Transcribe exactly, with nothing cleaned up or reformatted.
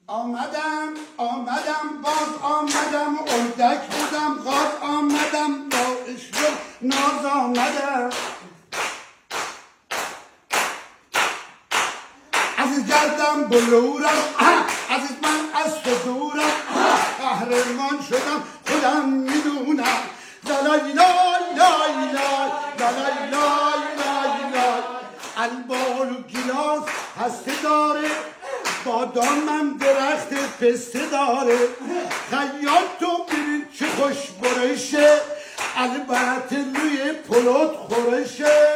آمدم آمدم باز آمدم اردک بودم غاد آمدم با عشق ناز آمدم عزیز گردم بلورم عزیز من از تو دورم قهرمان شدم خودم میدونم لالای لای لای لای لالای لای لای لای البال و گیلاس هسته داره بادامم درخت پسته داره خیال تو ببین چه خوش برشه البته روی پلوت خورشه